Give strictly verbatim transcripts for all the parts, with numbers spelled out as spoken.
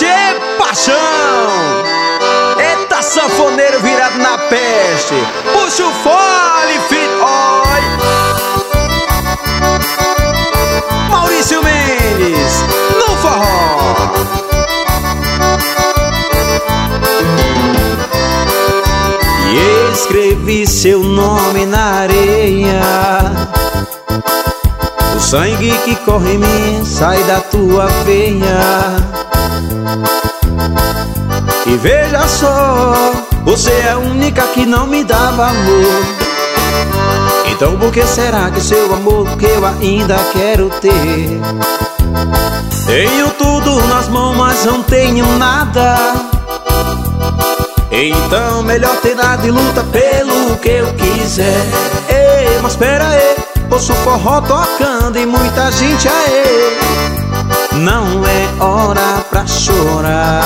Tchê, paixão! Eita, sanfoneiro virado na peste. Puxa o fole, filho, oi! Maurício Mendes, no forró. E escrevi seu nome na areia. O sangue que corre em mim sai da tua veia. E veja só, você é a única que não me dá valor. Então por que será que seu amor que eu ainda quero ter? Tenho tudo nas mãos, mas não tenho nada. Então melhor ter nada e luta pelo que eu quiser. Ei, mas pera aí, ouço o forró tocando e muita gente aí. Não é hora pra chorar,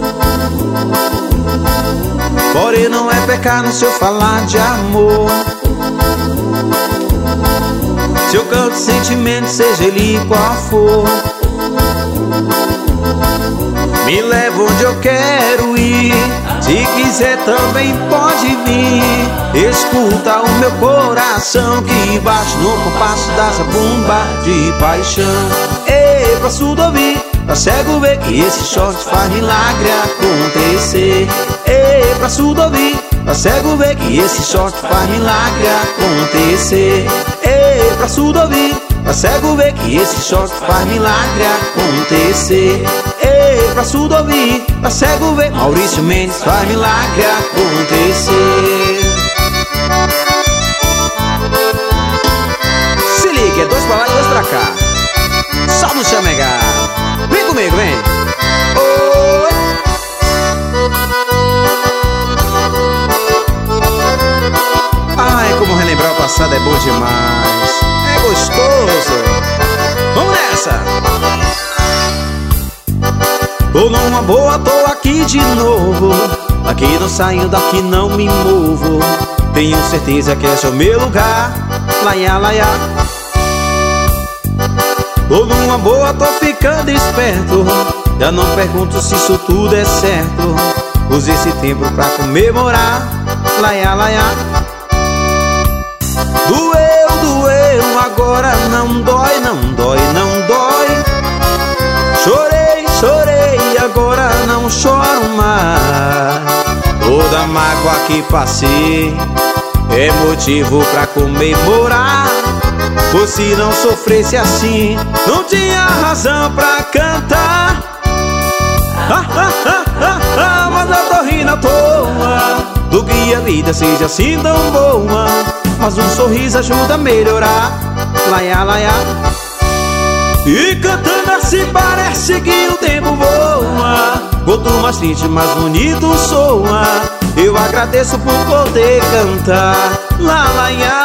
porém não é pecado se eu falar de amor. Se eu canto sentimento, seja ele qual for, me leva onde eu quero ir. Se quiser também pode vir. Escuta o meu coração que bate no compasso da zabumba de paixão. Ei, pra surdo ouvir, pra cego ver que esse short faz milagre acontecer. Ei, pra surdo ouvir, pra cego ver que esse short faz milagre acontecer. Ei, pra surdo ouvir, pra cego ver que esse short faz milagre acontecer. Ei, pra surdo ouvir, pra cego ver, Maurício Mendes faz milagre acontecer. Se liga, é dois pra lá e dois pra cá. Só no chamegar. Vem comigo, vem. Oi. Ai, como relembrar o passado é bom demais. É gostoso. Vamos nessa. Tô numa boa, tô aqui de novo. Aqui não saio, daqui não me movo. Tenho certeza que esse é o meu lugar. Laia, laia. Tô numa boa, tô ficando esperto. Já não pergunto se isso tudo é certo. Use esse tempo pra comemorar. Laia, laia. Doeu, doeu, agora não dói, não dói, não dói. Chorei, chorei, agora não choro mais. Toda mágoa que passei é motivo pra comemorar. Por se não sofresse assim, não tinha razão pra cantar. Ah, ah, ah, ah, ah, mas eu tô rindo à toa do que a vida seja assim tão boa. Mas um sorriso ajuda a melhorar. Laia, laia. E cantando assim parece que o tempo voa. Quanto mais triste, mais bonito soa. Eu agradeço por poder cantar. Lá, laia.